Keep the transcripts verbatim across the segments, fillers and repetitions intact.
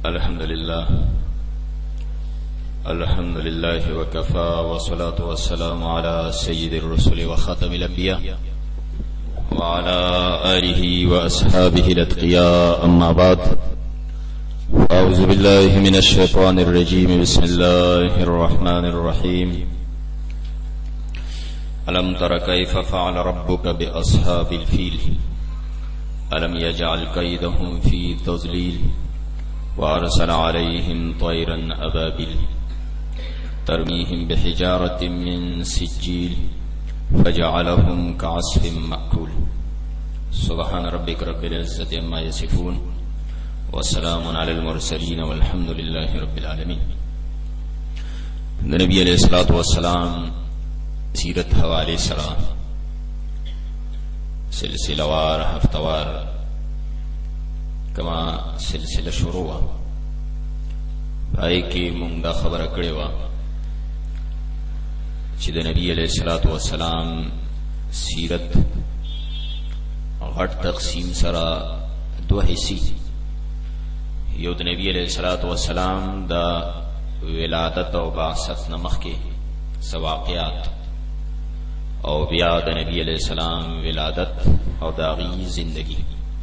الحمد لله الحمد لله وكفى والصلاة والسلام على سيد الرسل وخاتم الأنبياء وعلى آله وأصحابه الأتقياء، أما بعد، أعوذ بالله من الشيطان الرجيم. بسم الله الرحمن الرحيم. ألم تر كيف فعل ربك بأصحاب الفيل ألم يجعل كيدهم في تضليل وأرسل عليهم طيرا أبابيل ترميهم بحجارة من سجيل فجعلهم كعصف مأكول. سبحان ربك رب العزة عما يصفون والسلام على المرسلين والحمد لله رب العالمين. نبی علیہ الصلوۃ والسلام سیرت حوالے سره سلسله وار هفتوار کما سلسله شروع پای کې مونږ دا خبره کړې و چې د نبی علیہ الصلوۃ والسلام سیرت غټ تقسیم سره دوه حصے، یو د نبی علیہ الصلوۃ والسلام د ولادت او بعثت نمخ کې سواقعات، او بیا د نبی علیہ السلام ولادت او داغي زندگی.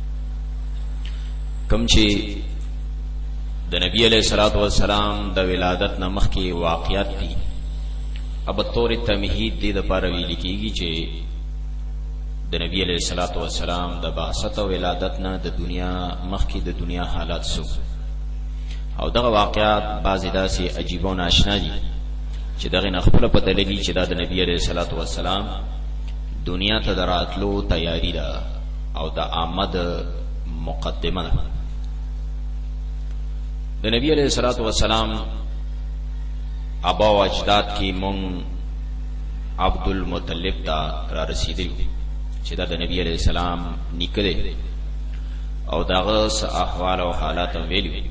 کم چې د نبی علیہ الصلوۃ والسلام د ولادت نمخ کې واقعات دي، اب طور تمهید دې د پاره ویل کېږي چې د نبی علیہ الصلوۃ والسلام د بعثت او ولادت نه د دنیا مخ کې د دنیا حالات سو، او دغه واقعات بعضی داسې عجیب او ناشنا دي چې دغه نه خپل پته لګي چې دا د نبی علیہ الصلوۃ والسلام دنیا ته دراتلو تیاری ده او د آمد مقدمه ده. د نبی علیہ الصلوۃ والسلام ابا او اجداد کې مون عبد المطلب دا را رسیدلی چې دا د نبی علیہ السلام نیکه دی او داغه احوال او حالات ویلي،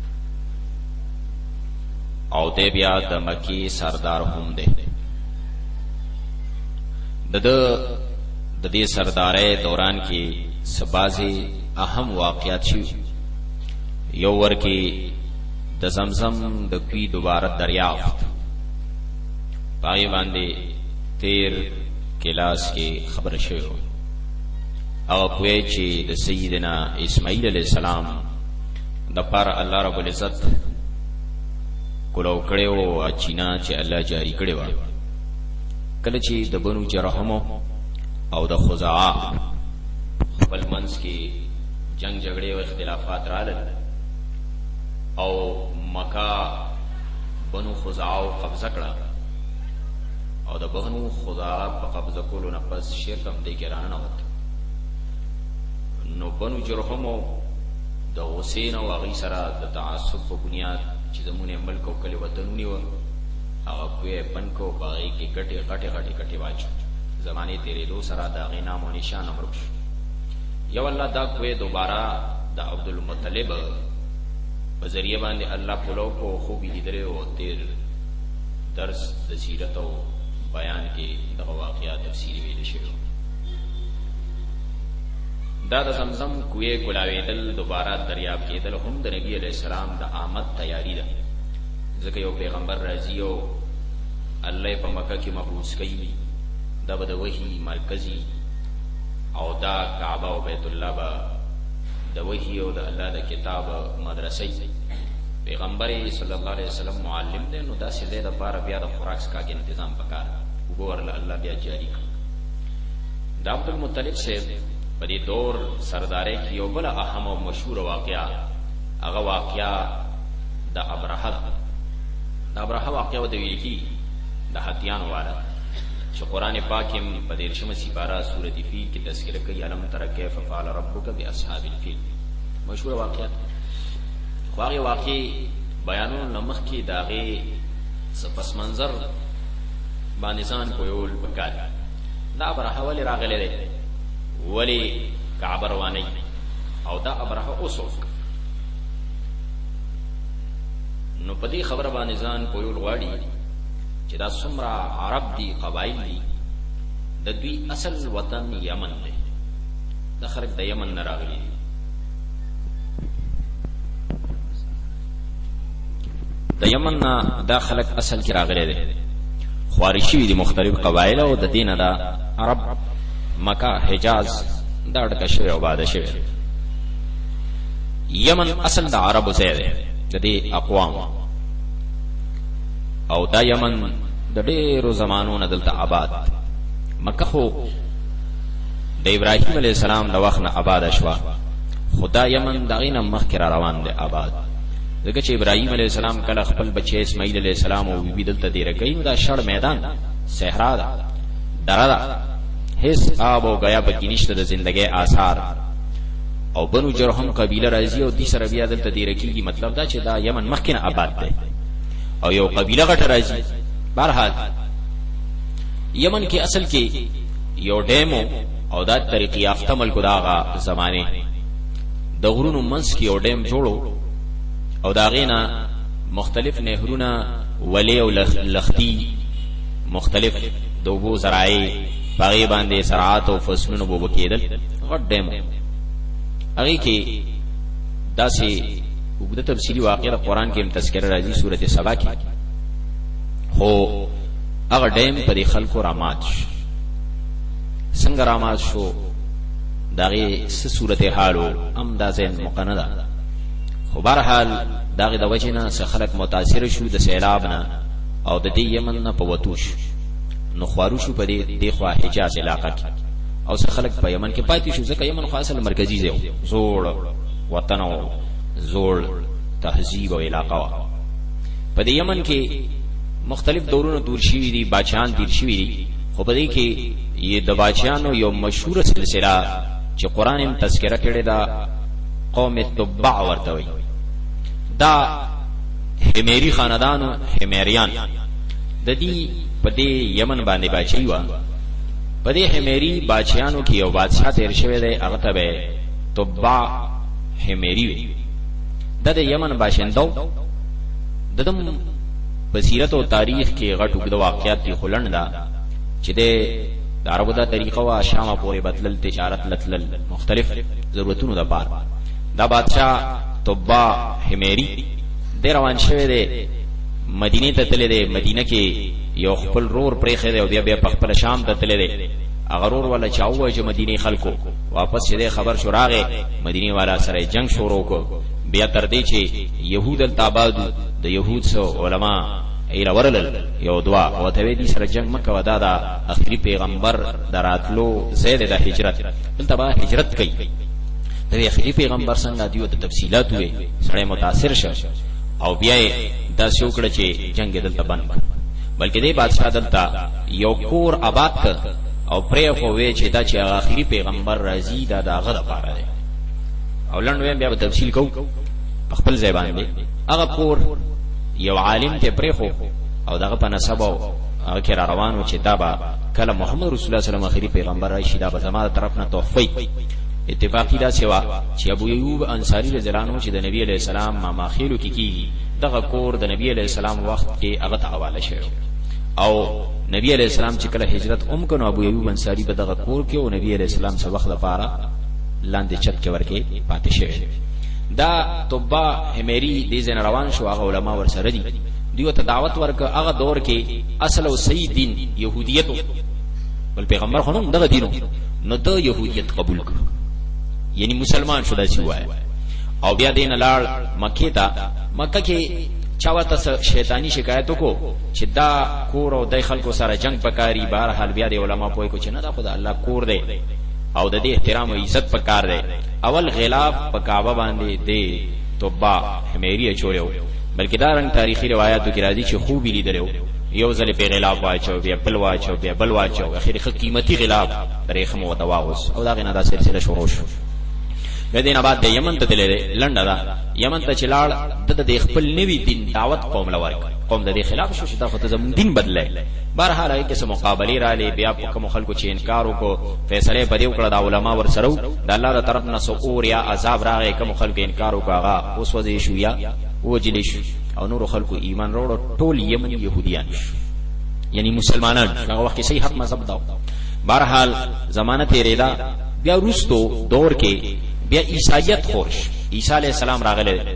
او دی بیا د مکی سردار هم دی. د د دې سردارۍ دوران کې سبازي اهم واقعات شي. یو ورکی د زمزم د کوی دوباره دریافت، پای باندې تیر کلاس کې خبر شوی او کوی چې د سیدنا اسماعیل علیہ السلام د پر الله رب العزت کولو کړو اچینا چې الله جاری کړو. کله چې د بنو جرهم او د خزاعه خپل منځ کې جنگ جګړې او اختلافات راغلل او مکه بنو خزاعه قبضه کړه، او د بنو خزاعه په قبضه کولو نه پس شرک هم دې کې رانه وته. نو بنو جرهم د حسین او هغه سره د تعصب په بنیاد چې زمونه ملک او کلی وطنونی و هغه کوی پنکو باغی کې کټه کټه کټه کټه واچو. زمانه تیرې دو سره دا غینا مو نشان امرک یو الله دا کوی دوباره د عبد المطلب په ذریعہ باندې الله پلو کو خوبی لیدره او تیر درس د سیرت او بیان کې د واقعات تفصیلی ویل شوی. دا د زمزم کوی کولاویدل دوباره دریاب کېدل هم د نبی علیہ السلام د آمد تیاری ده، ځکه یو پیغمبر راځي او الله په مکه کې مبعوث کوي، دا به د وحی مرکزی او دا کعبه او بیت الله به د وحی او د الله د کتاب مدرسې. پیغمبر صلی الله علیه وسلم معلم دی، نو دا سیده د پاره بیا د خوراک کا تنظیم وکړ وګورل الله بیا جاری کړ. د عبد المطلب سے په دې دور سرداري کې یو بل اهم او مشهور واقعا هغه واقعا د ابرهه د ابرهه واقعا د ویل کی د هتیان والا چې قران پاک هم په دې شمه سپاره سورۃ فیل کې تذکرہ کوي. علم تر کیف فعل ربک باصحاب الفیل مشهور واقعا. خو هغه واقع بیانونه نمخ کې داغه پس منظر باندې ځان کویول وکړ. دا ابرهه ولې راغلی دی، ولی کعبه رواني، او دا ابرهه اوسوک نو پدې خبره باندې ځان کویول غواړي چې دا څومره عرب دي قبایل دي، د دوی اصل وطن یمن دی، د خلک د یمن نه راغلي. د یمن نه دا خلک اصل کې راغلي دي خواري شوي دي مختلف قبایل او د دینه دا عرب مکه حجاز دا ډکه شوی او باده شوی یمن اصل د عربو ځای دی د دې اقوام او دا یمن د ډېرو زمانو نه دلته آباد مکه خو د ابراهیم علیه السلام د وخت نه آباد شوه خدا یمن دغې نه مخکې را روان دی آباد ځکه چې ابراهیم علیه السلام کله خپل بچی اسماعیل علیه السلام او بیبي دلته دیره کوي نو دا شړ میدان صحرا ده دره ده هیڅ آب او گیا پکې نشته د زندګۍ آثار او بنو جرهم قبیله راځي او دې سره بیا دلته دیره کېږي مطلب دا چې دا یمن مخکې نه آباد دی او یو قبیله غټه راځي بهرحال یمن کې اصل کې یو ډیمو او دا طریقې یافته ملکو داغه زمانه د غرونو منځ کې یو ډیم جوړو او دا غینا مختلف نهرونه ولی او لختی مختلف دوبو زراعي باغی باندې زراعت او فصلونو بوبو کېدل غټ ډیم هغه کې داسې وګړه تفصیلی واقعه قرآن کې تذکرہ راځي سورته سبا کې خو هغه ډیم په خلکو رامات شو څنګه رامات شو داغه س سورته حالو امدازن مقنده خو بهرحال داغه د وجنه څخه خلک متاثر شو د سیلاب نه او د دې یمن نه په وتوش نو خوارو شو په دې د خوا حجاز علاقه کې او څخه خلک په یمن کې پاتې شو ځکه یمن خو اصل مرکزی ځای زوړ وطن او زوړ تهذیب او علاقه په دې یمن کې مختلف دورونه دور شوي دي باچان دیر شوي دي خو په دې کې یہ د باچانو یو مشهور سلسله چې قرآن هم تذکرہ کړی دا قوم تبع ورته وي دا حمیری خاندانو حمیریان د دې په دې یمن باندې باچي و په دې حمیری باچیانو کې یو بادشاہ تیر شوی دی هغه ته به تبع حمیری وي د یمن باشندو ددم بصیرت او تاریخ کې غټ وګړو واقعیات دي خلند دا چې د عربو دا طریقه وا شام پورې بدلل تجارت لتل مختلف ضرورتونو د پار دا بادشاہ تبع حمیری د روان شوی دی مدینه ته تللی دی مدینه کې یو خپل رور پرېخې دی او بیا بیا په خپل شام ته تللی دی هغه رور ولا چاوه چې مدینه خلکو واپس چې خبر شو راغې مدینه والا سره جنگ شروع کو بیا تر دې چې يهود التاباد د يهود سو علما ایره ورلل یو دعا او ته دې سره جنگ مکه ودا دا اخري پیغمبر دراتلو زید د هجرت دلته به هجرت کوي د اخري پیغمبر څنګه دیو ته تفصيلات وي سره متاثر شه او بیا دا شوکړه چې جنگ دلته بند بلکې دې بادشاہ دلته یو کور آباد ک او پرې خو وی چې دا چې اخري پیغمبر راځي دا داغه د پاره دی او لنډ بیا په تفصیل کو خپل ځای باندې هغه کور یو عالم ته پرې خو او دغه په نسب او هغه کې را روانو چې دا به کله محمد رسول الله صلی الله علیه وسلم اخري پیغمبر راشي دا به زماده طرف نه توفی اتفاقی دا سوا چې ابو ایوب انصاری رضی الله عنه چې د نبی علیہ السلام ما ماخیلو کې کی دغه کور د نبی علیہ السلام وخت کې هغه حواله شوی او نبی علیہ السلام چې کله هجرت اوم کنو ابو ایوب انصاری په دغه کور کې او نبی علیہ السلام څخه وخت لپاره لاندې چت کې ورکه پاتې شوی دا تبع حمیری دې زن روان شو هغه علما ور سره دي دیو ته دعوت ورک هغه دور کې اصل او صحیح دین يهودیت بل پیغمبر خو نو دغه دینو نو د يهودیت قبول کړ یعنی مسلمان شو داسې وای او بیا دین لاړ مکه ته مکه کې چاوته شیطانی شکایت کو چې دا کور او د خلکو سره جنگ پکاري بهر حال بیا د علما پوي کو چې نه دا خدای الله کور دی او د دې احترام او عزت پکار دی اول غلاف په کعبه باندې دی تبع حمیری چولیو بلکې دا رنګ تاریخي روایتو کې راځي چې خوب لیدلو یو ځل په غلاف واچو بیا بل واچو بیا بل واچو اخر قیمتي غلاف پرېخم او دواوس او دا غنه دا سلسله شروع شو بدین بعد د یمن ته تللی لنډه دا یمن ته چلاړ د د خپل نوی دین دعوت قوم لور قوم د دې خلاف شو چې دا خو ته زمون دین بدلای بهر حال هغه کې مقابله را لې بیا په کوم خلکو چې انکار وکړو فیصله په دې وکړه د علما ور سره د الله تر طرف نه سقور یا عذاب راغی کوم خلکو انکار وکړه هغه اوس وځي شو یا وجلی شو او نور خلکو ایمان وروړو ټول یمن يهوديان یعنی مسلمانان هغه وخت صحیح حق مذهب دا بهر حال زمانه تیریدا بیا روستو دور کې بیا عیسایت خورش عیسی علیہ السلام راغله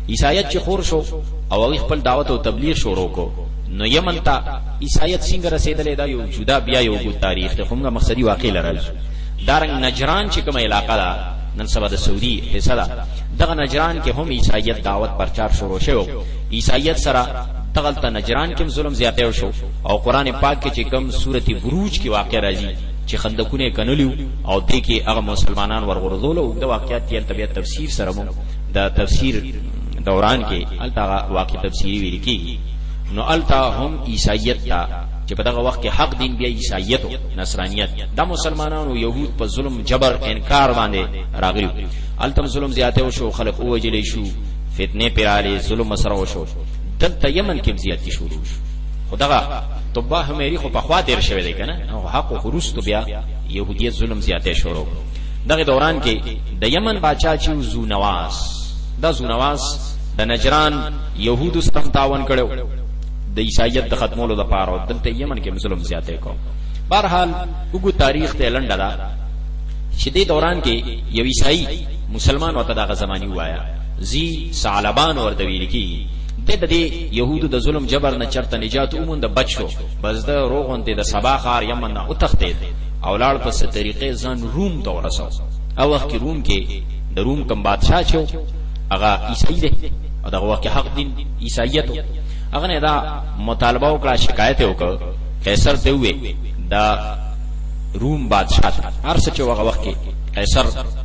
عیسایت چې خور شو او خپل دعوت او تبلیغ شروع کو نو یمن ته عیسایت څنګه رسیدلې دا یو جدا بیا یو ګو تاریخ ته کومه مقصدی واقع لرل. دارنګ نجران چې کومه علاقه ده نن سبا د سعودي حصہ ده دغه نجران کې هم عیسایت دعوت پرچار شروع شو. عیسایت سره دغلت نجران کې ظلم زیاته شو او قران پاک کې چې کوم سورته بروج کې واقع راځي چې خندقونه کنلیو او دې کې هغه مسلمانان ورغورځول او د واقعیت یې طبيعت تفسیر سره مو د تفسیر دوران کې الته واقع تفسیری ویل کی نو الته هم عیسایت تا چې په دغه وخت کې حق دین بیا عیسایت او نصرانیت د مسلمانانو یهود په ظلم جبر انکار باندې راغلی. الته ظلم زیاته وشو خلق او وجلې شو فتنه پیراله ظلم سره وشو. دلته یمن کې زیاتی شروع شو. خدغه طبا همری خو په خوا تیر شوی دی کنه او حق او خروست بیا يهوديت ظلم زیاته شروع. دغه دوران کې د یمن بادشاہ چې زو نواس د زو نواس د نجران يهودو سره تعاون کړو د عیسایت د ختمولو لپاره. دلته یمن کې ظلم زیاته کو. بهرحال وګو تاریخ ته لنډه ده چې د دوران کې یو عیسائی مسلمان وته دغه زمانی وایا زی ثعلبان ورته ویل کی د دې يهودو د ظلم جبر نه چرته نجات اومند بچو بس د روغون د سبا خار یمن نه او تختید اولاد په ست طریقې ځان روم ته ورسو. او وخت روم کې د روم کوم بادشاہ چو هغه عیسائی دی او دغه وخت حق دین عیسایت هغه نه دا مطالبه وکړه شکایت وکړه قیصر ته وې دا روم بادشاہ هر څه چې هغه وخت کې قیصر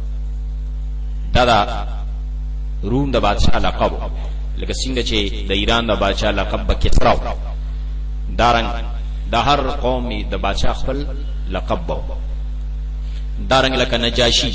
دا دا روم د بادشاہ لقب لکه څنګه چې د ایران د بادشاہ لقب کسرا دارنګ د هر قوم د بادشاہ خپل لقب وو. دارنګ لکه نجاشی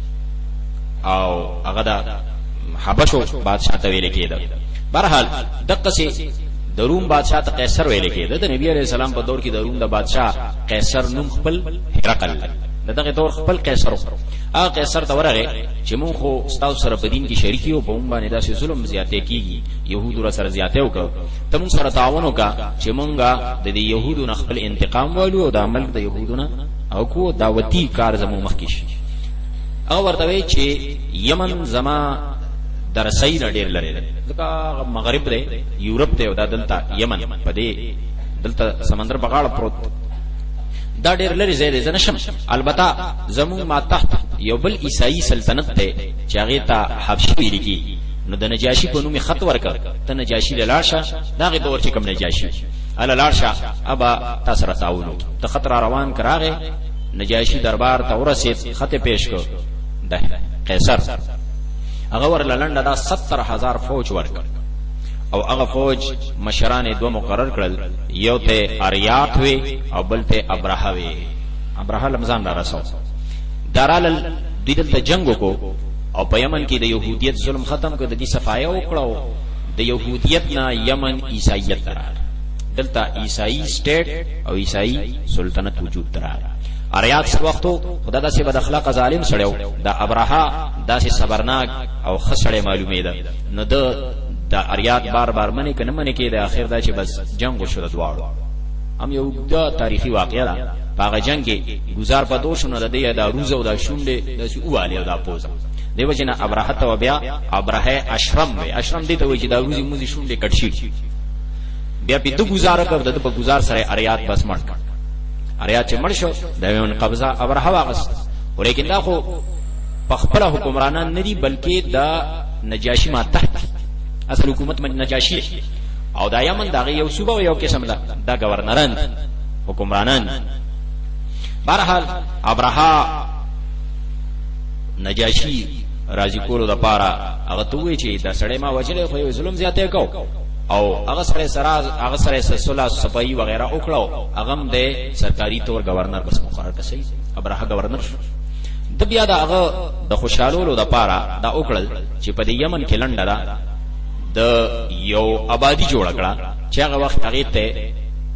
او هغه د حبشو بادشاہ ته ویل کېده. بهرحال دغه سي د روم بادشاہ ته قیصر ویل کېده. د نبی عليه السلام په دور کې د روم د بادشاہ قیصر نوم خپل هرقل دغه دور خپل قیصر هغه قیصر ته ورغه چې مونږ خو ستاسو سره په دین کې شریک یو په مونږ باندې داسې ظلم زیاته کیږي يهودو را سره زیاته وکړو ته مونږ سره تعاون وکړه چې مونږه د دې يهودو نه خپل انتقام والو او د عمل د يهودو نه او کو دعوتی کار زمو مخکې شي. هغه ورته وی چې یمن زما درسای نه ډیر لري ځکه مغرب دی یورپ ته او د دلته یمن په دې دلته سمندر په غاړه پروت دا ډیر لري زیاده زنشم. البته زمون ما تحت یو بل عیسائی سلطنت ته چې هغه ته حبشي ویل کی نو د نجاشی په نوم خط ورکړ ته نجاشی لاړشه داغه دور چې کوم نجاشی ال لاړشه ابا تاسو را تعاون ته خطر روان کراغه نجاشی دربار ته ورسید خط پیش کو د قیصر هغه ورلنده دا ستر هزار فوج ورکړ او هغه فوج مشران دو مقرر کړل یو ته اریات وی او بل ته ابراه وی. ابراه رمضان را رسو دارال دیدل ته جنگ کو او په یمن کې د يهودیت ظلم ختم کړ د دې صفایه وکړو د يهودیت نه یمن عیسایت درار دلته عیسائی سټیټ او عیسائی سلطنت وجود درار. اریات څو وختو خدا داسې بد اخلاق ظالم سړیو دا ابراه داسې صبرناک او خسړې معلومه ده نو د دا اریات بار بار منی کنه منی کې د اخر دا چې بس جنگ وشو دواړو هم یو دا تاریخي واقعه ده. هغه جنگ کې گزار په دوشونو د دې دا روزه او دا شونډه د سواله او دا پوزا دیو جنا ابراه ته بیا ابراه اشرم وی اشرم دې ته وی چې دا روزي موزي شونډه کټ شي بیا په دغه گزار کړ د په گزار سره اریات بس مړ کړ. اریات چې مړ شو د یمن قبضه ابراه واغست ولیکن دا خو په خپل حکمرانان ندي بلکې دا نجاشی ما تحت اصل حکومت من نجاشی او دا یمن دا یو صوبه او یو قسم ده دا گورنران حکمرانان. بهرحال ابراه نجاشی راضی کولو د پاره هغه توې چې دا سړی ما وجلې خو ظلم زیاته کو او هغه سره سره هغه سره صلح صفائی وغیرہ وکړو هغه د سرکاري تور گورنر بس مقرر کړي. ابراه گورنر د بیا دا هغه د خوشالولو د پاره دا وکړل چې په یمن کې لنډه ده د یو آبادی جوړ کړه چې هغه وخت هغه ته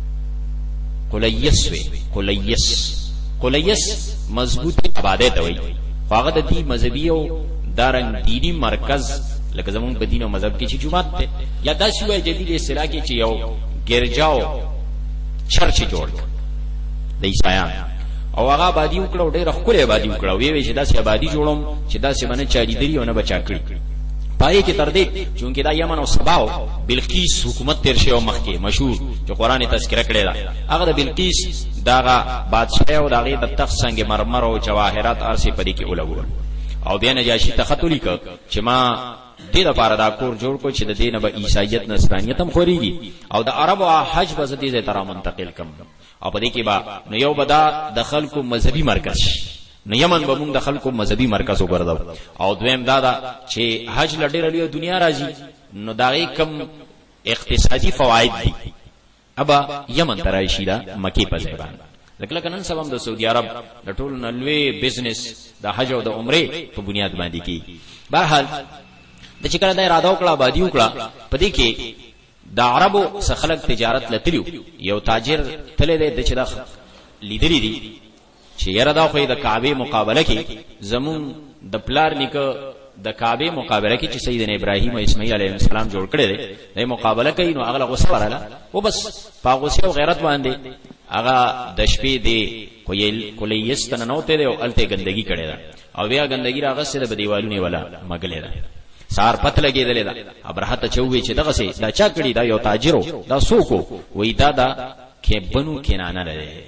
قلیس وی قلیس قلیس مضبوط آبادی ته وی هغه د دې مذهبي او دارنګ دینی مرکز لکه زمون په دین او مذهب کې چې جمعات ته یا داسې وای جدید اصطلاح کې چې یو ګرجاو چرچ جوړ د عیسایان او هغه آبادی وکړو ډېر خپل آبادی وکړو وی وی چې داسې آبادی جوړوم چې داسې باندې چاري دی او نه بچا کړی پای کې تر دې چونکه دا یمن او سبا او بلقیس حکومت تیر شو مخکې مشهور چې قران تذکرہ کړی دا هغه د بلقیس داغه بادشاہ او داغه د تخت څنګه مرمر او جواهرات ارسي پدې کې اولول او بیا نجاشي تخطلی ک چې ما دې لپاره دا کور جوړ کو چې د دینه به عیسایت نصرانیت هم خوريږي او د عربو حج به دې ته تر منتقل کم او پدې کې با نو یو بدا د خلکو مذهبي مرکز نو یمن به موږ د خلکو مذهبي مرکز وګرځاو او دویم دا دا چې حج لډېر لوی دنیا راځي نو دا کم اقتصادي فواید دي ابا یمن ترایشی دا مکی په ځای باندې لکه لکه نن سبا د سعودي عرب د ټول نلوي بزنس د حج او د عمره په بنیاد باندې کی بهرحال د چې کله د اراده وکړه آبادی وکړه پدې کې د عربو څخه خلک تجارت لتلیو یو تاجر تله د چې دا لیدلی دي چې یره دا خو د کعبه مقابله کې زمون د پلار نیکه د کعبه مقابله کې چې سیدنا ابراهیم او اسماعیل علیه السلام جوړ کړي دي د مقابله کوي نو هغه غوسه وراله و بس پاغوسه او غیرت باندې هغه د شپې دی کویل کولیستن نو ته دی او الته ګندګي کړي دا او بیا ګندګي راغسه د دیوالونه ولا مګلې دا سار پت لګیدل دا ابرهه ته چوي چې دغه سي دا چا کړي دا یو تاجرو دا سوکو وې دا دا کې بنو کنانه لري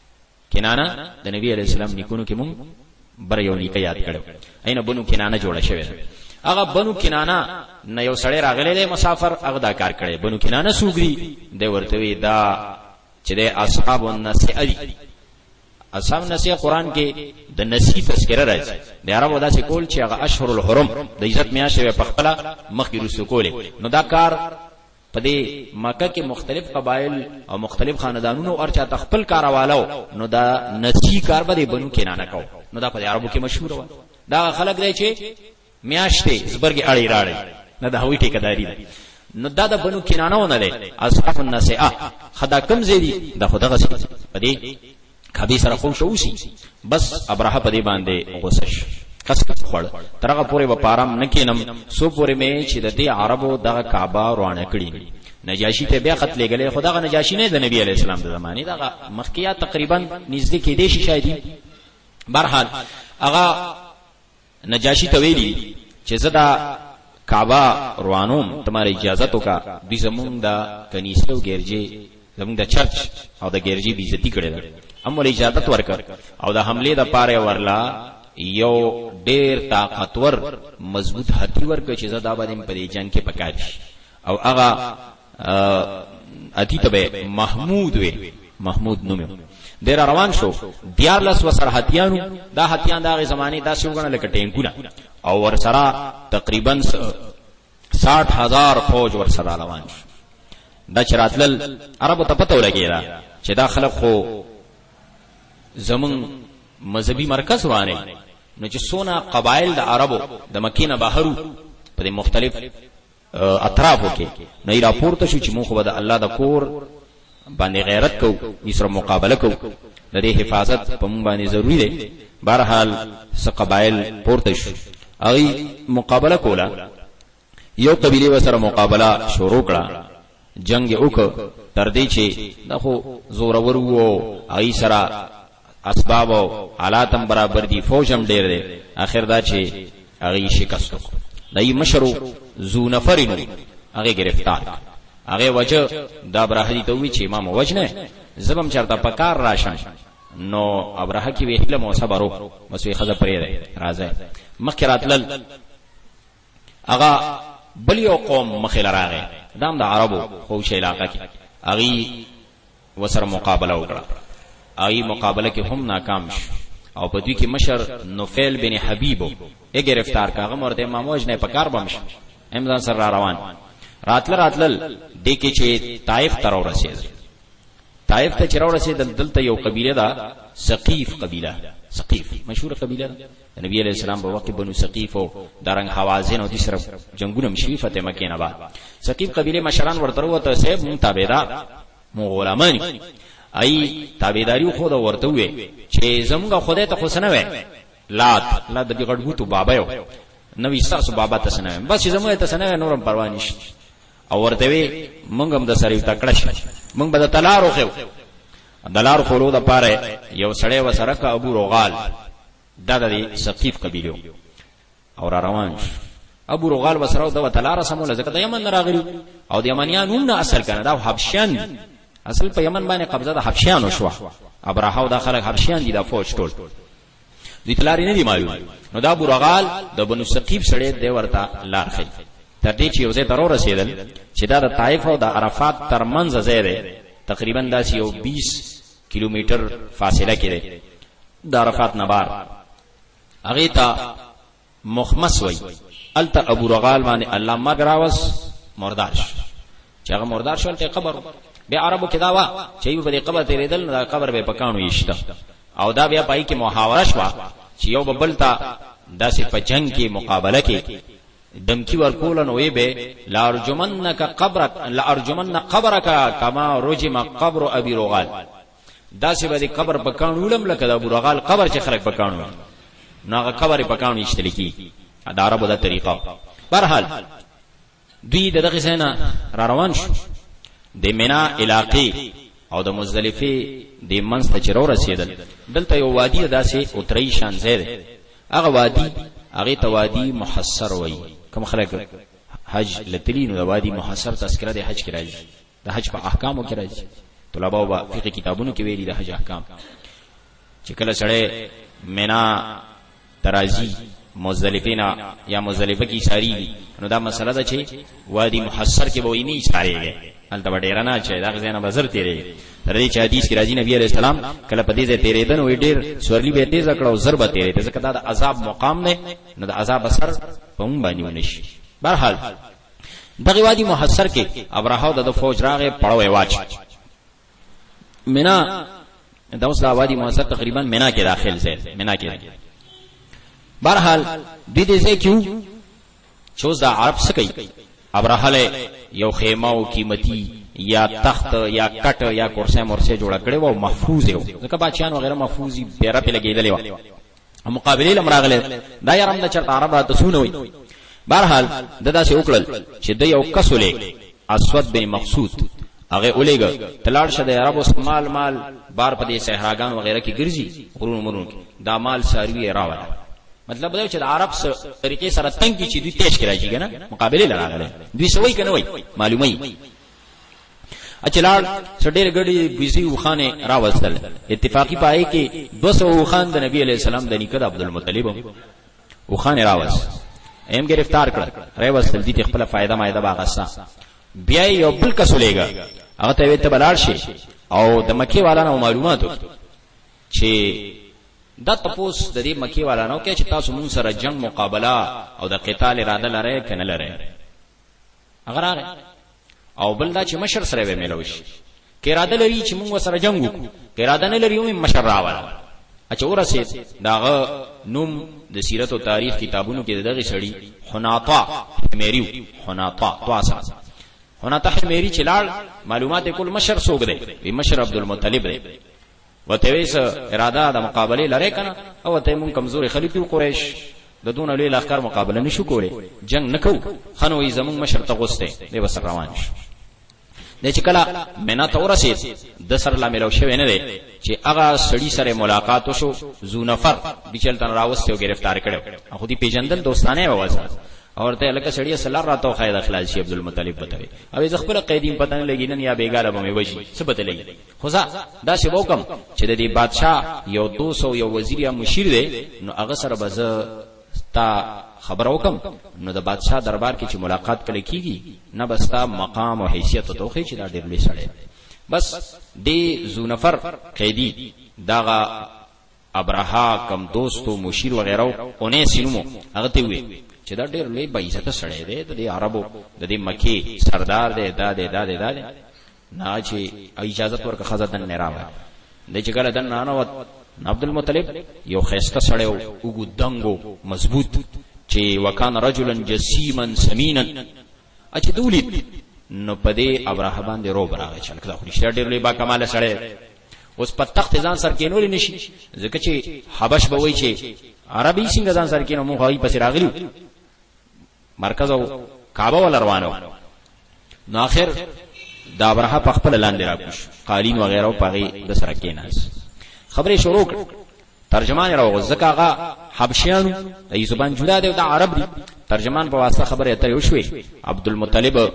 کنانه د نبی علیہ السلام نیکونو کې مونږ بر یو نیکه یاد کړو اینه بنو کنانه جوړه شوی هغه بنو کنانه نه یو سړی راغلی دی مسافر هغه دا کار کړي بنو کنانه سوګري دی ورته وی دا چې د اصحاب النسیه دي اصحاب النسیه قران کې د نسی تذکرہ راځي د عربو داسې کول چې هغه اشهر الحرم د عزت میاشتې په خپل مخکې رسو کوله نو دا کار پدې مکه کې مختلف قبایل او مختلف خاندانونو او ارچا تخپل کاروالو نو دا نسی کار به بنو کنانه کو نو دا په عربو کې مشهور و دا خلک دی چې میاشتې زبرګي اړي راړي نه دا هوی ټیکداري ده نو دا د بنو کنانه ونه ده اصحاب النسیه خدا کم زیدي دا خدغه سي پدې کبي سره خو شوسی بس ابراهه پدې باندې غوسش کس کس خړ ترغه پورې و پارام نکینم سو پورې مې چې د دې عربو دغه کعبه روانه کړی نجاشی ته بیا خط لګلې خدغه نجاشی نه د نبی علی السلام د زمانه دغه مخکیا تقریبا نږدې کې دي شایدي برحال هغه نجاشی ته ویلي چې زدا کعبه روانوم تمہاری اجازه تو کا دې زمونږ د کنيسه او ګرځي زمونږ د چرچ او د ګرځي بیزتی کړل امول اجازه ورکړ او د حمله د پاره ورلا یو ډیر طاقتور مضبوط هتی ورکړ چې زدا باندې په جنگ کې پکاري او هغه اتی ته محمود وي محمود نوم ډیر روان شو دیارلس وسر هتیانو دا هتیان دا غي زمانه دا شوګنه لکه ټینګونه او ور سره تقریبا ساٹھ ہزار فوج ور سره روان شو دا چراتل عربو ته پته ولګیرا چې دا خلک خو زمون مذهبي مرکز وانه نو چې سونا قبایل د عربو د مکینه بهرو په مختلف اطرافو کې نه راپورته شو چې موږ خو د الله د کور باندې غیرت کو یسره مقابله کو د دې حفاظت په مونږ باندې ضروری دی بهرحال س قبایل پورته شو اغي مقابله کولا یو قبیله وسره مقابله شروع کړه جنگ وک تر دې چې دغه زورور وو اغي سره اسباب او حالاتم برابر دي فوجم ډیر دي اخر دا چې اغي شکست دای مشرو زو نفرینو اغه گرفتار هغه وجه دا ابراهی ته وی چې امام وجنه زبم چرته پکار راشن نو ابراهی کی ویله مو صبرو مسوی خزه پرې ده راځه مخکراتل هغه بل یو قوم مخیل راغی دام د دا عربو خوش علاقه کې هغه وسره مقابله وکړه هغه مقابله کې هم ناکام شو او په دې کې مشر نوفل بن حبیبو یې گرفتار کاغه مرته امام وجنه پکار بمش امدان سره روان راتل راتل د کې چې طائف تر ورسېد طائف ته چر ورسېد دلته یو قبیله دا ثقيف قبیله ثقيف مشهور قبیله ده نبی علیہ السلام په وخت بنو ثقيف او دارنګ حوازن او د سره جنگونه مشریفه مکه نه بعد ثقيف قبیله مشران ورته وته سه مون تابعدار مو غلامانی ای تابعداري خو دا ورته وې چې زموږ خدای ته خو سنوي لات لا د غړبوتو بابا یو نو تاسو بابا ته سنوي بس زموږ ته سنوي نورم پروا نشته او ورته وی مونږ هم د سړی تکړه شي مونږ به د تلارو خو دلار خلو د پاره یو سړی وسره کا ابو روغال دا د ثقيف قبيله او را روان ابو رغال وسره د وتلار سمول زکه د یمن راغلی او د یمنیانو نه اصل کنه دا حبشیان اصل په یمن باندې قبضه د حبشیانو شو ابراهه او د خلک حبشیان دي د فوج ټول د تلاری نه دی معلوم نو دا ابو رغال د بنو ثقيف سره دی ورته لار خي تر دې چې یوځه تر رسیدل چې دا د طائف او د عرفات ترمنځ ځای دی تقریبا دا یو بیس کیلومتر فاصله کې دی د عرفات نه بار هغه ته مخمس وای الته ابو رغال باندې الله مغراوس مردار چې هغه مردار شول ته قبر بیا عربو کې دا وا چې په دې قبر تیرېدل دا قبر به پکانو یشته او دا بیا پای کې محاوره شو چې یو ببلتا داسې په جنگ کې مقابله کې دمکی ورکول نو وی به لا ارجمنک قبرک لا ارجمن قبرک کما رجم قبر ابي رغال داسې به قبر پکانو لم لکه د ابو رغال قبر چې خلک پکانو ناغه قبر پکانو یشتل کی دا عربو دا طریقه برحال دوی دغه سینا را روان شو د مینا علاقې او د مزدلفه د منځ ته چرور رسیدل دلته یو وادي داسې او ترې شان زید هغه وادي هغه ته وادي محصر وای کوم خلک حج لتلینو د وادي محصر تذکرہ د حج کې راځي د حج په احکامو کې راځي طلبه او فقہ کتابونو کې ویلي د حج احکام چې کله سره مینا ترازی مزدلفینا یا مزدلفه کی ساری نو دا مسله ده چې وادي محصر کې وای نه ساریږي البته ډیر نه چې دا غزنه بازار تیرې تر دې چې حدیث کې راځي نبی عليه السلام کله په دې ځای تیرې دن وې ډیر سورلی به تیز کړو ضرب تیرې ځکه دا د عذاب مقام نه نو د عذاب اثر په مون باندې ونشي بهرحال دغه وادي محصر کې ابراهو د فوج راغې پړوي واچ مینا دا اوس وادي محصر تقریبا مینا کې داخل ځای مینا کې بهرحال دې دې ځای کې چوزا عرب سکی ابراهله یو خیمه او قیمتي یا تخت یا کټ یا کرسي مرسي جوړ کړي وو محفوظ یو ځکه بچیان وغیرہ محفوظي پیرا په لګیدلې و مقابله لمراغله دا یارم د چرته عرب راته سونوي بهرحال ددا سه وکړل چې د یو کسولې اسود بن مقصود هغه اولېګ تلاړ شه د عربو مال مال بار په دې صحراګان وغیرہ کې ګرځي قرون مرون دا مال ساروي راوړل مطلب دا چې د عرب سره طریقې سره تنګ کی چې دوی تیش کې راځي کنه مقابله لراغله دوی سوي کنه وای معلومي اچلال سډېر غړي بيزي وخانه راوستل اتفاقی پای کې دو سو وخان د نبی عليه السلام د نیکه د عبد المطلب وخانه راوست ایم گرفتار کړ راوستل دي خپل فائدہ مایده باغسا بیا یو بل کسولېګا هغه ته وته بلار شي او د مکی والا نو معلوماتو چې دا تپوس د دې مکی والا نو کې چې تاسو مون سره جنگ مقابله او د قتال اراده لرئ کنه لرئ اگر هغه او بل دا چې مشر سره به ملوش کې اراده لري چې مونږ سره جنگ وکړو کې اراده نه لري او مشر راواله اچھا ورسید داغه نوم د سیرت او تاریخ کتابونو کې دغه سړی حناطا حمیریو حناطا تواسا حناطا حمیری چلال معلومات کول مشر سوګ دی وی مشر عبد المطلب دی وته ویس اراده د مقابله لري کنه او ته مون کمزوري خلیفہ قریش د دون له لخر مقابله نشو کوله جنگ نکو خنوې زمون مشر ته غوسته دی وسر روان شو د چې کله مینا ته ورسید د سر لا ملو شو نه دی چې هغه سړی سره ملاقات وشو زو نفر بچلتن راوسته او گرفتار کړو خو دې پیجندل دوستانه ووازه اورته لکه سړی صلی الله راته خیر اخلاص شي عبد المطلب بتوي او ز خپل قیدین پتن لګینن یا بیګاله به وږي څه بته لګي خدا دا څه وکم چې د دې بادشاہ یو دو سو یو وزیر یا مشیر دی نو هغه سره بز تا خبر وکم نو د بادشاہ دربار کې چې ملاقات کړي کیږي نه بستا مقام او حیثیت ته توخی چې دا ډېر لوی سړی بس دې زو نفر قیدی داغه ابراها کم دوستو مشیر وغیرہ اونې سینمو هغه ته وی چې دا ډېر لوی بایزته سړی دی د عربو د دې مکی سردار دی دا دی دا دی دا دی نه چې اجازه ورکړه خزادن نه راوړ د چې کله دن نه نو عبد المطلب یو خيسته سړی او ګدنګو مضبوط چې وکانه رجلا جسیما سمینا اچ دولید نو پدې ابراهه باندې رو براغه چل کړه خو ډېر لوی با کمال سړی اوس په تخت ځان سر کېنول نشي ځکه چې حبش به وای چې عربي څنګه ځان سر کېنو مو غوي پس راغلی مرکز او کعبه ول روانو نو اخر دا ابراهه په خپل لاندې راکوش قالین وغیرہ په غي د سر کېناس خبره شروع کړ ترجمان راو زکاغه حبشیانو ای زبان جدا دی د عرب دی ترجمان په واسطه خبره اترې وشوي عبدالمطلب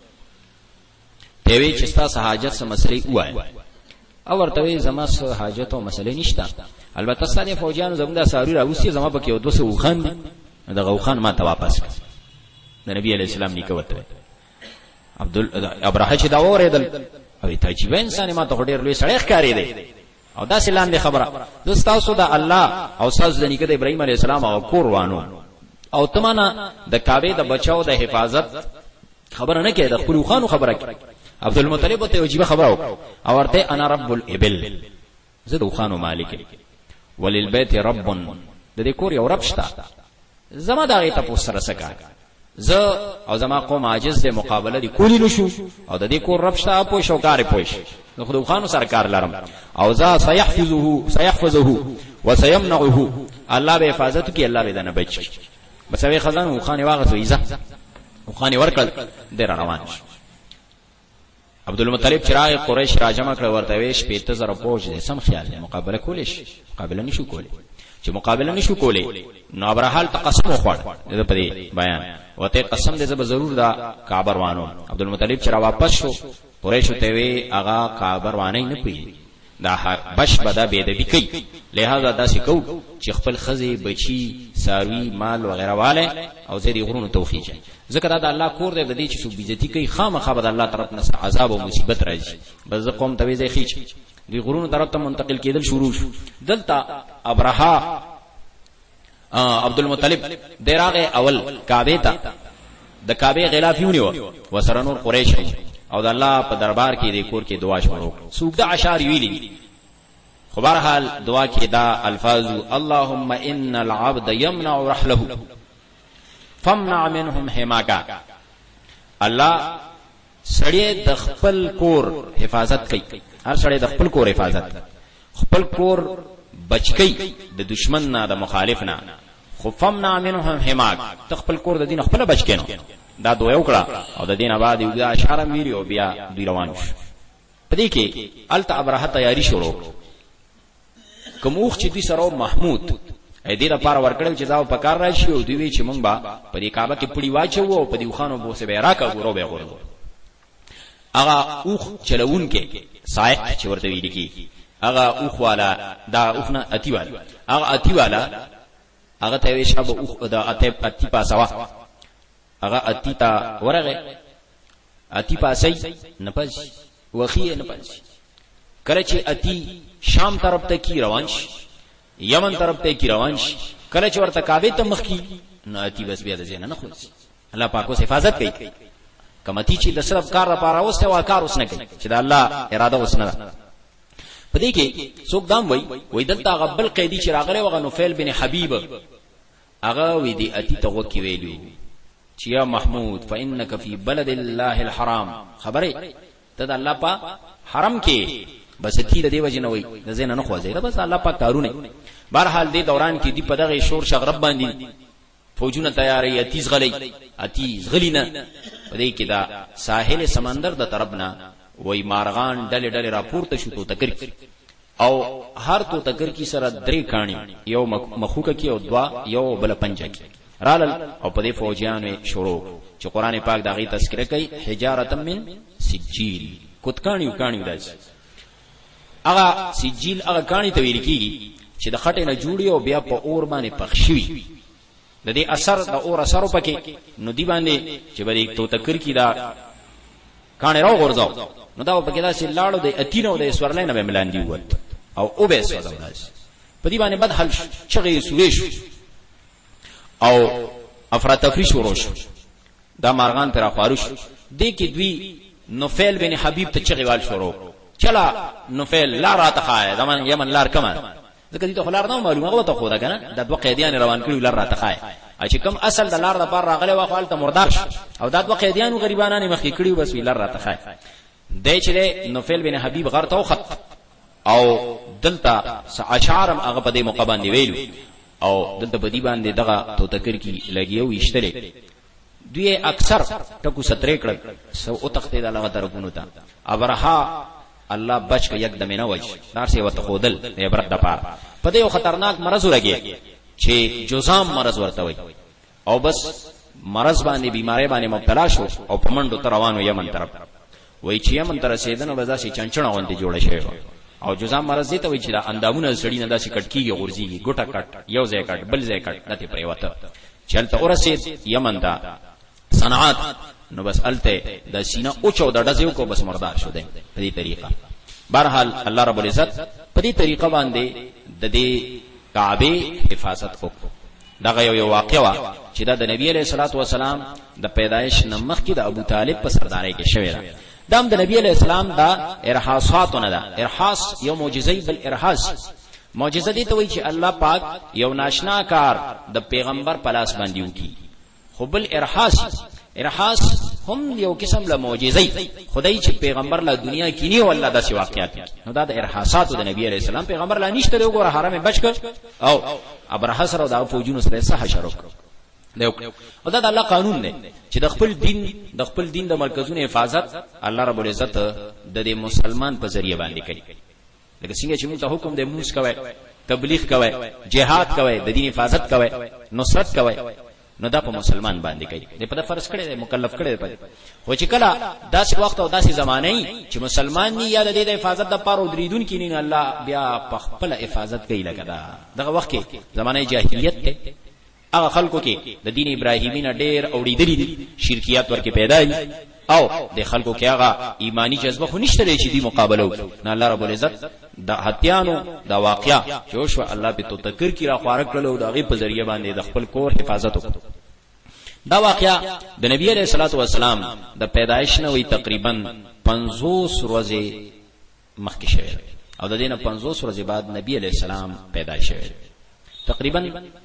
ته وی چې تاسو حاجت سم مسلې وای او ورته زما سره حاجت او مسلې نشته البته ستاسو فوجیانو زموږ د ساری راوسی زما پکې دوه سو وخان دي د غوخان ما ته واپس د نبی علی السلام نیکوته عبد ابراهیم چې دا اوریدل او ته چې انسان ما ته ډېر لوی سړی ښکاری دی او دا سلام دی خبره دوستاسو د الله او ساز د نیکه د ابراهیم علی السلام او کور وانو او تمانه د کعبه د بچاو د حفاظت خبره نه کړي د خپل خوانو خبره کړي عبدالمطلب ته عجیب خبره او ورته انا رب الابل زه خوانو مالک وللبيت رب د دې کور یو رب شته زما دغه ته پوسره سکا زه او زما قوم عاجز د مقابله دی کولی نشو او د دې کور رب شته په شوکار پوش نو خدای خانو سرکار لرم او ذا سيحفظه سيحفظه وسيمنعه الله به حفاظت کی الله به دنه بچ بس وی خزانه خانه واغه ویزه خانه ورکل در روان عبدالمطلب چراغ قریش را جمع کړ ورته ویش په ته زره پوج دې سم خیال دې مقابله کولیش مقابله نشو کولی چې مقابله نشو کولی نو ابرحال تقسم وخوړ دې په دې بیان وته قسم دې زب ضرور دا کعبه روانو عبدالمطلب چر واپس شو قریش ته وی اغا کعبه روانه نه پی دا بش بدا بيدبي کوي لہذا دا سکو چې خپل خزي بچي ساروي مال وغيرها والے او زيري غرونو توخيجه ذکر دا الله کور دې د دې چې سو بیزتی کوي خامخا به الله طرف نه عذاب او مصیبت راځي بس قوم ته وی خيچ دي غرونو طرف ته منتقل کېدل شروع شو دلته ابرها عبدالمطلب دراغه اول کعبه ته د کعبه غلاف یونیو وسرنور قریش او د الله په دربار کې د کور کې دعا شروع سوق د اشعار ویلي خو بهرحال دعا کې دا الفاظ اللهم ان العبد يمنع رحله فمنع منهم حماکا الله سړی د خپل کور حفاظت کوي هر سړی د خپل کور حفاظت خپل کور بچ کوي د دشمن نه د مخالف نه خو فمنع منهم حماک خپل کور د دین خپل بچ کینو دا دوه وکړه او د دینه بعد یو اشاره ویری او بیا دوی روان شو پدې کې الت ابرهه تیاری شروع کوموخ چې دي سره محمود اې دې لپاره ورکړل چې دا په کار راشي او دوی چې مونږ با په دې کعبه کې پړی واچو او په دې خانو بوسه به راکا ګورو به ګورو هغه اوخ چلون کې سایق چې ورته ویل کی هغه اوخ والا دا اوخ نه اتی والا هغه اتی والا هغه ته وی شابه اوخ دا اتی اتی پاسوا هغه اتی تا ورغه اتی پاسي نه پز وخی نه پز کله چې اتی شام طرف ته کی روان شي یمن طرف ته کی روان شي کله چې ورته کعبه ته مخ کی نه اتی بس بیا د زینه نه خلاص الله پاک اوس حفاظت کوي کمتی چې د صرف کار لپاره اوسه وا کار اوس نه کوي چې د الله اراده اوس نه پدې کې څوک دام وای وای دلته غبل قیدی چې راغله وغه نوفل بن حبیب هغه وی دی اتی ته وکی ویلو چې یا محمود فانک فی بلد الله الحرام خبره ته د الله په حرم کې بس تیر دی وجه نه وای د زین نه خوځي دا بس الله پاک کارونه بهرحال دې دوران کې دی په دغه شور شغرب باندې فوجونه تیارې اتیز غلی اتیز غلینا پدې کې دا ساحل سمندر د طرفنا وای مارغان ډلې ډلې راپورته شو تو تکر او هر تو تکر کی سره درې کانی یو مخوکه کی او دوا یو بل پنجه کی رالل او پدې فوجیان شروع چې قران پاک دغه تذکرہ کوي حجارۃ من سجیل کوتکانیو کانیو داس هغه سجیل هغه کانی ته ویل کیږي چې د خټې نه جوړي او بیا په اور باندې پخښوي د دې اثر د اور اثر پکې نو دی باندې چې باندې تو تکر کی دا کانه راو ورځاو نو دا په کې دا سي لاړو د اتینو د سورلینه به ملان دی وت او او به سودا داس په دې باندې بد حل چغې سوریش او افراتفری شروع شو دا مارغان پر اخواروش دې کې دوی نوفل بن حبیب ته چغېوال شروع چلا نوفل لا راتخای دا من یمن لار کمن ځکه دې ته خلار نه معلومه هغه ته خو دا کنه د دوه قیدیان روان کړي لار راتخای چې کوم اصل د لار د بار راغله واخال ته مردار شو او دا دوه قیدیان غریبانان مخکې کړي بس ویلار راتخای دې چې نوفل بن حبیب غر ته خط او دلته اشعارم هغه په دې موقع باندې ویلو او دلته په دې باندې دغه تو تکر کی لګیو یشتلې دوی اکثر ټکو سترې کړ سو او تختې د الله طرفونو ته ابرها الله بچ ک یک دمه نه وج دار سی وت خودل عبرت د پار په دې خطرناک مرض ورګي چې جزام مرض ورته وي او بس مرض باندې بیماری باندې مبتلا شو او په منډو تر روانو یمن طرف وای چې یمن تر رسیدنه وځه شي چنچڼه غونډه جوړه شوی او جزام مرض دې ته وای چې دا اندامونه سړی نه داسې کټ کیږي غورځيږي ګټه کټ یو ځای کټ بل ځای کټ نته پریوته چلته ورسید یمن ته صنعات نو بس الته د سینه او چو د ډزیو کو بس مردار شو دي په دې طریقه. بهرحال الله رب العزت په دې طریقه باندې د دې کعبه حفاظت کو. دا یو یو واقعا وا چې دا د نبی علیہ الصلوۃ والسلام د پیدایش نمخ کې د ابو طالب په سردارۍ کې شوی را. دام د نبی علیہ السلام دا ارحاساتونه دا ارحاس یو معجزې بل ارحاس معجزه دي ته وایي چې الله پاک یو ناشنا کار د پیغمبر په لاس باندې وکي. خو بل ارحاس ارحاس هم یو قسم له معجزې خدای چې پیغمبر له دنیا کې نیو الله داسې واقعات نو دا د ارحاسات د نبی عليه السلام پیغمبر لا نشته وګوره حرم بچ کړ او ابرهه سره د فوجونو سره صح شروع دیو او دا د الله قانون دی چې د خپل دین د خپل دین د مرکزونو حفاظت الله رب العزت د دې مسلمان په ذریعہ باندې کوي. لکه څنګه چې موږ ته حکم دی موږ کوي تبلیغ کوي جهاد کوي د دین حفاظت کوي نصرت کوي نو دا په مسلمان باندې کوي دې په فرض کړي دی مکلف کړي دی. خو چې کله داسې وخت او داسې زمانه چې مسلمان نه یا د دې حفاظت د پاره دریدون کې نه الله بیا په خپل حفاظت کوي. لکه دا دغه وخت کې زمانه جاهلیت ته هغه خلکو کې د دین ابراهیمی نه ډېر اوریدلې دي شرکیات ورکه پیدا دي او د خلکو کې هغه ایمانی جذبه خو نشته لري چې دی مقابله وکړي. نه الله رب العزت د هتیانو دا واقعیا چې شو الله په تو تکر کی را خوار کړلو دا غي په ذریعہ باندې د خپل کور حفاظت وکړو. دا واقعیا د نبی علیہ الصلوۃ والسلام د پیدایش نه وی تقریبا پنځوس ورځې مخکې شوی او د دینه پنځوس ورځې بعد نبی علیہ السلام پیدا شوی. تقریبا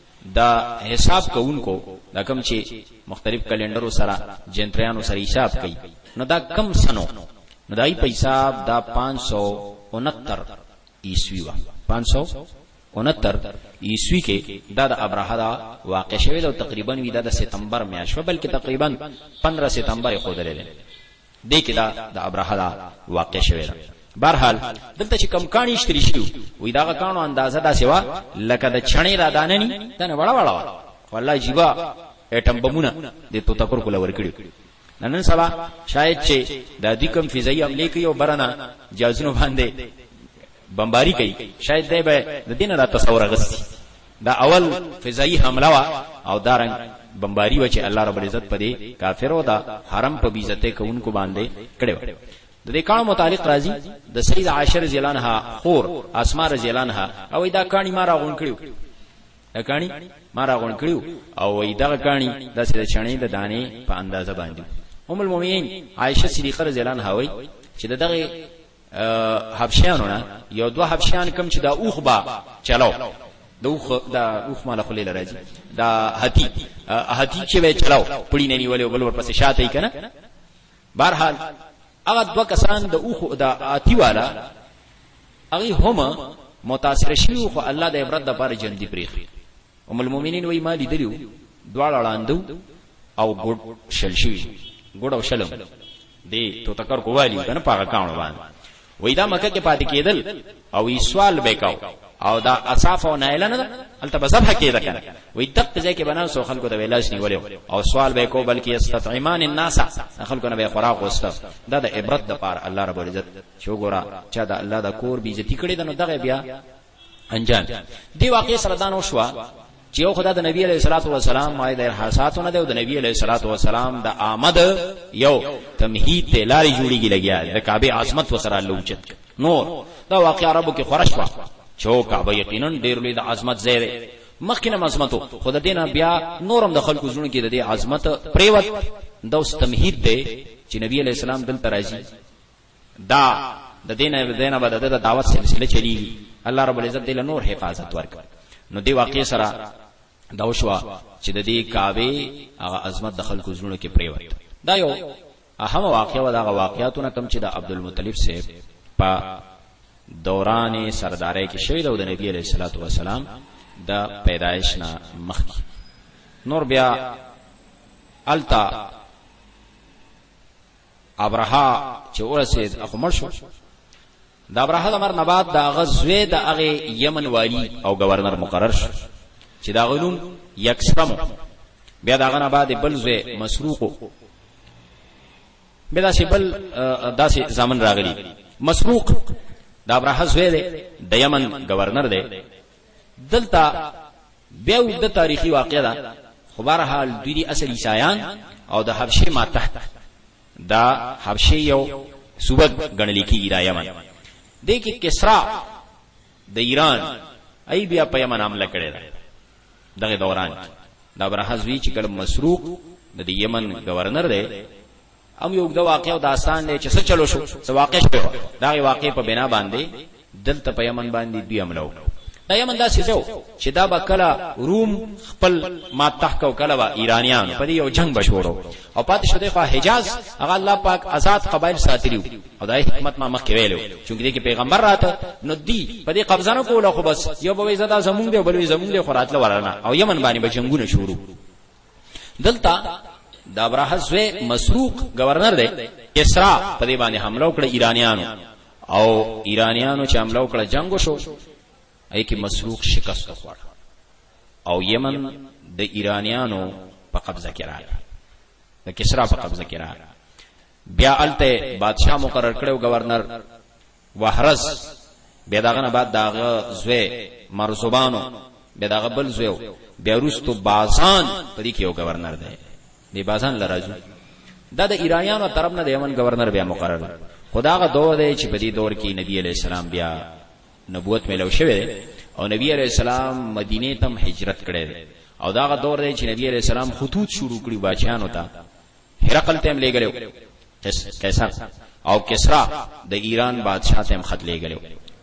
دا حساب کوونکو دا کم چې مختلف کلندرو سره جنتریانو سره حساب کوي نو دا کم سنو نو دای په حساب دا پانچ سو انہتر عیسوی وا پانچ سو انہتر عیسوی کې دا د ابراهه دا واقع شوی دا تقریبا وی دا د ستمبر میاشت بلکې تقریبا پندرہ ستمبر خو درې دی کې دا د ابراهه دا واقع شوی دا. بهرحال دلته چې کم کانی شتري شو وې دا کانو اندازه دا سیوا لکه د چڼې را داننی دنه وړا وړا والله جیبا اټم بمونه د تو تکر کول ور کړی. نن سبا شاید چې د دې کم فضایي عملې کوي او برنه جازونو باندې بمباری کوي شاید دی به د دین را تصور غسي دا اول فضایي حمله وا او دارنګ بمباری و چې الله رب العزت په دې کافرو دا حرم په بیزته کوونکو باندې کړو. د دې کانو متعلق راځي د سید عائشہ رضی الله عنها خور اسماء رضی الله عنها او دا کانی ما راغون کړو دا کانی ما راغون کړو او دا کانی د سید چڼې د دانې په اندازه باندې ام المؤمنین عائشہ صدیقہ رضی الله عنها وای چې دغه حبشیانو نه یو دوه حبشیان کم چې دا اوخ با چلو د اوخ دا اوخ مال خلیل راځي دا هتی هتی چې وای چلو پړی نه نیولې بل ورپسې شاته یې کنه. بهرحال هغه دوه کسان د اوخ د اتی والا هغه هم متاثر شي خو الله د عبرت د پاره جن دي پریخ. ام المؤمنین وای مالی دلیو دواړه لاندو او ګډ شل شي ګډ او شلم دی تو تکر کووالی کنه پاګه کانو باندې وای دا مکه کې پاتې کېدل او ای سوال وکاو او دا اصاف او نایل نه الته بذبح کېده کنه وای دغه ځای کې بناو سو خلکو ته ویلاش نیولیو او سوال وکاو بلکې استطعمان الناس خلکو نه به خوراک وسته. دا د عبرت د پاره الله رب العزت شو ګورا چا دا الله دا کور بي عزت کړي دنو دغه بیا انجام دی واقع سره دانو شو چې یو خدای د نبی علیہ الصلوۃ والسلام مای د ارحاساتونه د نبی علیہ الصلوۃ والسلام د آمد یو تمهید ته لاري جوړیږي لګیا د کعبه عظمت وسره لوچت نور دا واقع عربو کې خورش وا چو کعبه یقینا ډیر لوی د عظمت زیره مخکنه عظمتو خدای دینه بیا نورم د خلکو زونه کې د دې عظمت پریوت د اوس تمهید دی چې نبی علیہ السلام دلته راځي دا د دینه دینه بعد د دعوت سلسله چلیږي الله رب العزت دې نور حفاظت ورک. نو دی واقع سره دا وشوا چې د دې کعبه هغه عظمت د خلکو زړونو کې پریوت. دا یو اهم واقعه و دا واقعاتونه کم چې د عبدالمطلب سے په دوران سردارۍ کې شوی د نبی علیہ الصلوۃ والسلام د پیدایش نه مخکې. نور بیا التا ابراهه چې ورسید اخو مر شو د ابراهه د مر نه بعد د غزوه د هغه یمن والی او گورنر مقرر شو چې دا غلوم یکسرمو. بیا دا غنه بعد بل زوی مسروقو، بیا داسې بل داسې زامن راغلي. مسروق دا ابراهه زوی دی، د یمن گورنر دی. دلته بیا د تاریخي واقعه ده، خو بهرحال دوی دي اصل عیسایان او د حبشه ما تحت دا حبشه یو صوبه ګڼل کېږي دا یمن. دې کې کسرا د ایران ای بیا په یمن حمله کړې ده دغه دوران. دا ابراهه زوی چې کله مسروق د یمن گورنر دی، ام یو د واقعو داستان دی چې څه چلو شو، څه واقع شو. دا واقع په بنا باندې دلته په یمن باندې دوی حمله وکړه. دا یمن دا څه چې دا به کله روم خپل ما تحکو، کله به ایرانیان په دې یو جنگ بشورو او پاتې شو. دغه حجاز هغه الله پاک آزاد قبایل ساتلیو او دا حکمت ما مخکې ویلو، چې دې کې پیغمبر راته نو دی په دې قبضه نه کوله، خو بس یو به زدا زمونږ دی بل وی زمونږ دی، خو راتله ورانه او یمن باندې به جنگونه شروع. دلته دا ابراهه زوی مسروق گورنر دی، کسرا په دې باندې حمله وکړه ایرانیانو، او ایرانیانو چې حمله وکړه جنگ وشو. ای کې مسروق شکست وخوړ او یمن د ایرانیانو په قبضه کې راغی، د کسرا په قبضه کې راغی. بیا الته بادشاہ مقرر کړو گورنر وحرز. بیا داغه نه بعد داغه زوی مرزبانو، بیا داغه بل زوی، بیا وروستو بازان په دې کې یو گورنر دی. دی بازان لراجو دا د ایرانیانو طرف نه د یمن گورنر بیا مقرر. خداغه دور دی چې په دې دور کې نبی علیہ السلام بیا نبوت ملو شوی او نبی علیہ السلام مدینه ته هجرت کړی او داغه دور دی چې نبی علیہ السلام خطوط شروع کړی بادشاہانو ته. هرقل ته لګلو قیصر او کسرا د ایران بادشاہ ته خط لګلو.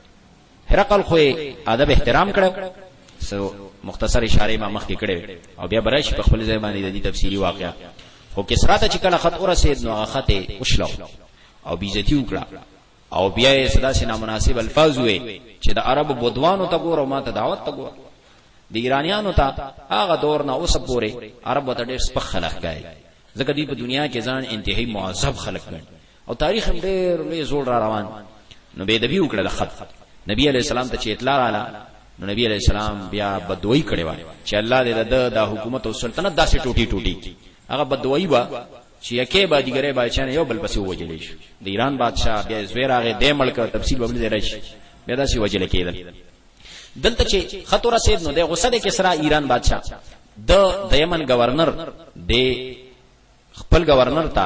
هرقل خو ادب احترام کړو، سو مختصر اشاره ما مخکې کړې او بیا برش په خپل ځای باندې د دې تفصیلی واقعا. خو کسرا ته چې کله خط ورسید نو هغه خط وشلو او بیزتی وکړه او بیا یې صدا سي نامناسب الفاظ وې چې د عرب بودوانو ته ګورو، ما ته دعوت ته ګورو. د ایرانیانو ته هغه دور نه اوس پورې عرب ته ډېر سپک خلک غاي، ځکه دوی په دنیا کې ځان انتهایی معذب خلک ګڼي او تاریخ هم ډېر لوی زوړ را روان. نو به دبي وکړه د خط نبی عليه السلام ته چې اطلاع رااله، نو نبی عليه السلام بیا بدوی کړي و چې الله دې د حکومت او سلطنت داسې ټوټي ټوټي. هغه بدوی و چې یکه با دیګره بادشاہ یو بل پسې وجلې شو. د ایران بادشاہ بیا زویر هغه د ملک تفصیل وبل دی راشي بیا داسې وجلې کېدل. دلته چې خط ورسید نو د غصه د کسرا ایران بادشاہ د د یمن گورنر د خپل گورنر ته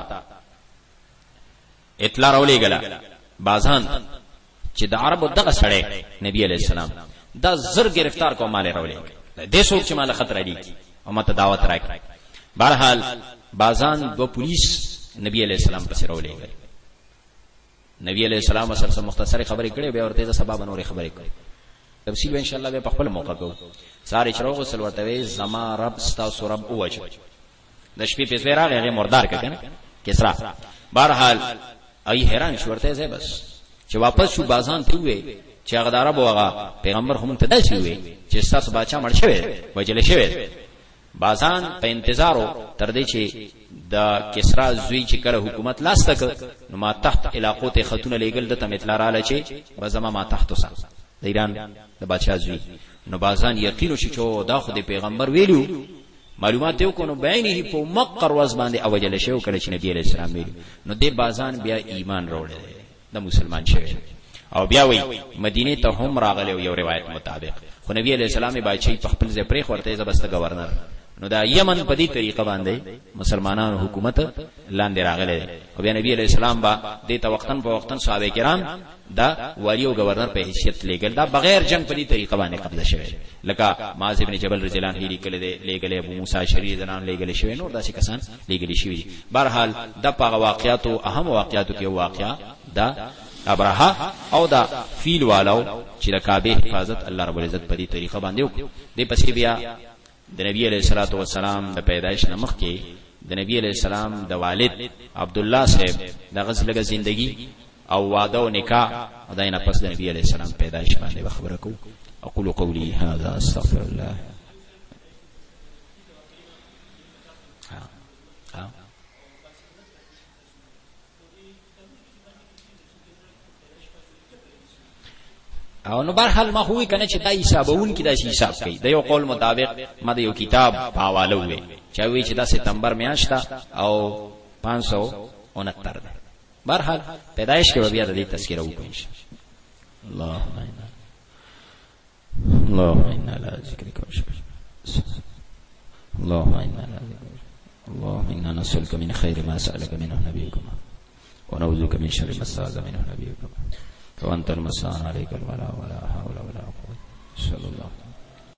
اطلاع راولې غلا بازان چې د عربو دغه سړی نبی علیہ السلام دا زر گرفتار کو مال راولې د سوچ چې مال خطر علی او ماته دعوت راکړه. بهرحال بازان دو پولیس نبی علیہ السلام پر راولې غل. نبی علیہ السلام سره مختصر خبرې کړې به ورته سبب نورې خبرې کړې. تفصیل ان شاء الله به په خپل موقع کو. ساره چروغ سلوتوي زما رب ستا سورب اوج د شپې په زیرا هغه مردار کړه کسرا. بهرحال ای حیران شو ورته زه بس چې واپس شو بازان ته وې چې هغه دارا بوغه پیغمبر هم ته داسي وې چې تاسو بچا مړ شوی وجل شوی. بازان په انتظارو تر دې چې د کسرا زوی چې کړه حکومت لاس تک نو ما تحت علاقو ته خاتون لګل د تم اطلاع رااله چې بزما ما تحت وسه د ایران د بادشاہ زوی. نو بازان یقین شو چې دا خو د پیغمبر ویلو معلومات یو کو نو بعینه په مقر واز باندې اوجل شو کله چې نبی علیہ السلام ویلو. نو د بازان بیا ایمان وروړي د مسلمان شوی او بیا وی مدینه ته هم راغلی یو روایت مطابق. خو نبی علیہ السلام بادشاہ په خپل ځای پرې خورته زبسته گورنر. نو دا یمن په دې طریقه باندې مسلمانانو حکومت لاندې راغلی او بیا نبی علیہ السلام با د ته وختن په وختن صحابه کرام دا والی او گورنر په حیثیت لګل دا بغیر جنگ په دې طریقه باندې قبضه شوی. لکه معاذ ابن جبل رضی الله عنه لیکل دی لګل ابو موسی شری زنان لګل شوی نور داسې کسان لګل شوی. بهرحال د پاغه واقعاتو اهم واقعاتو کې واقعا دا ابراهه او دا فیل والو چې د کعبه حفاظت الله رب العزت په دې طریقه باندې وکړي. د پسې بیا د نبی علیہ الصلوۃ والسلام د پیدایش نمخ کې د نبی علیہ السلام د والد عبد الله صاحب د غزلګه زندگی او واده او نکاح داینه پس د نبی علیہ السلام پیدایش باندې خبره کو. اقول قولی هذا استغفر الله. او نو برحال ما خوې کنه چې دا حسابون کې دا حساب کوي د یو قول مطابق ما د یو کتاب په حواله وې چې وی چې دا سپتمبر میاشت او پانچ سو انہتر ده برحال پیدائش کې بیا د دې تذکرہ وکړو اللهم انا اللهم انا على ذكرك وشكرك اللهم انا على ذكرك اللهم انا نسألك من خير ما سألك منه نبيكم ونعوذ بك من شر ما استعاذ منه نبيكم وانت المستعان عليك الولاء ولا حول ولا قوة صلى الله